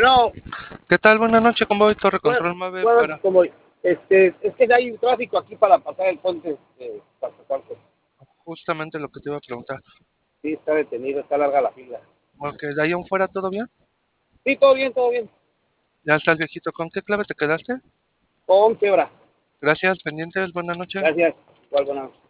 Bueno, ¿Qué tal? Buenas noches, ¿cómo voy? Torre bueno, Control Mave bueno, para como es que hay un tráfico aquí para pasar el puente de Pastacualco. justamente lo que te iba a preguntar. Sí, está detenido, está larga la fila. Ok, de ahí en fuera todo bien. Sí, todo bien, todo bien. Ya está el viejito. ¿Con qué clave te quedaste? Con quebra. Gracias, pendientes, buenas noches. Gracias. Igual, buenas noches.